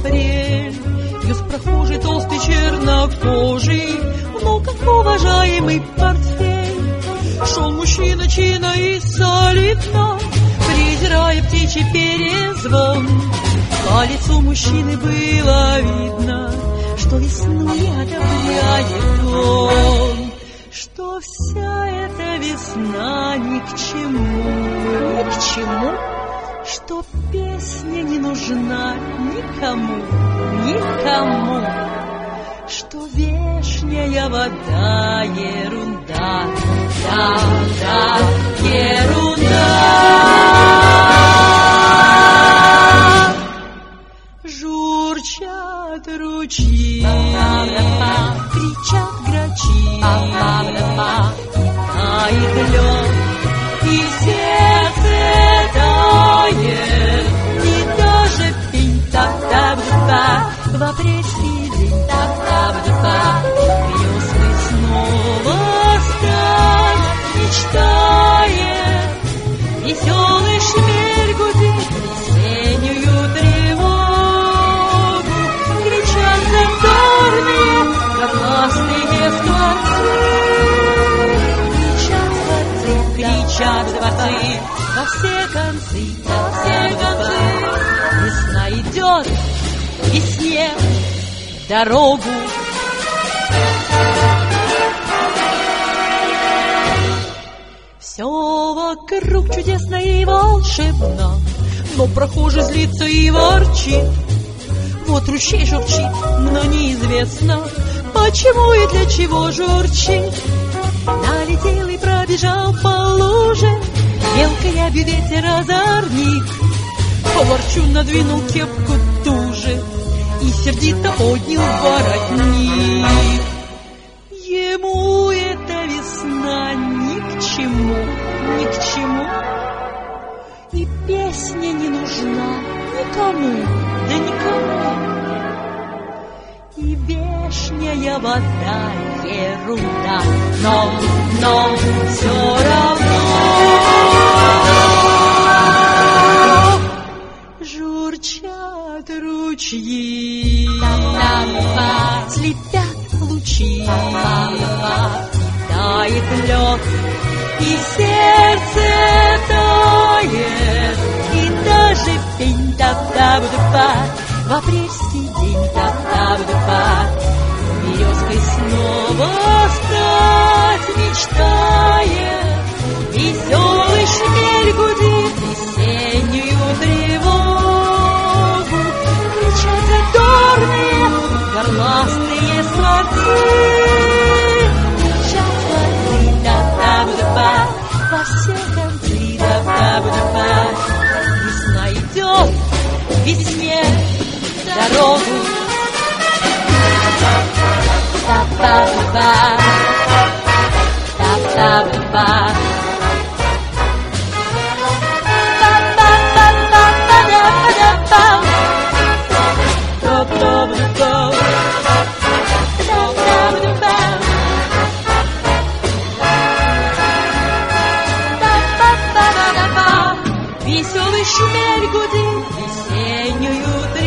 апрель. Вез прохожий толстый чернокожий, ну-ка, уважаемый портфель. Шел мужчина чинно и солидно, презирая птичий перезвон. По лицу мужчины было видно, что весну не одобряет он, что вся эта весна ни к чему. Ни к чему? Что песня не нужна никому, никому. Что вешняя вода ерунда, да, да, ерунда. Журчат ручьи, кричат грачи, тает лед, и сердце тает, и даже пень так-так-да, в апрельский день так-так-да, весной снова стать мечтает, веселый шмель гудит весеннюю тревогу, кричат задорные, горластые скворцы, кричат скворцы во все концы, во все концы. Весна идет, весне дорогу. Все вокруг чудесно и волшебно, но прохожий злится и ворчит. Вот ручей журчит, но неизвестно, почему и для чего журчит. Налетел и пробежал по луже мелкой рябью ветер озорник. Ворчун надвинул кепку туже и сердито поднял воротник. Ему эта весна ни к чему, ни к чему. И песня не нужна никому, да никому. И вешняя вода ерунда, но все равно журчат ручьи, слепят лучи, тает лед, и сердце тает, и даже пень та-та-ба-да-ба, в апрельский день та-та-ба-да-ба, березкой снова стать мечтает, веселый шмель гудит весеннюю тревогу, кричат задорные, горластые скворцы, кричат скворцы та-та-ба-да-ба, во все концы та-та-ба-да-ба. Весна идет, весне дорогу. Та-та-ба-ба, та-та-ба-ба. Веселый шмель гудит весеннюю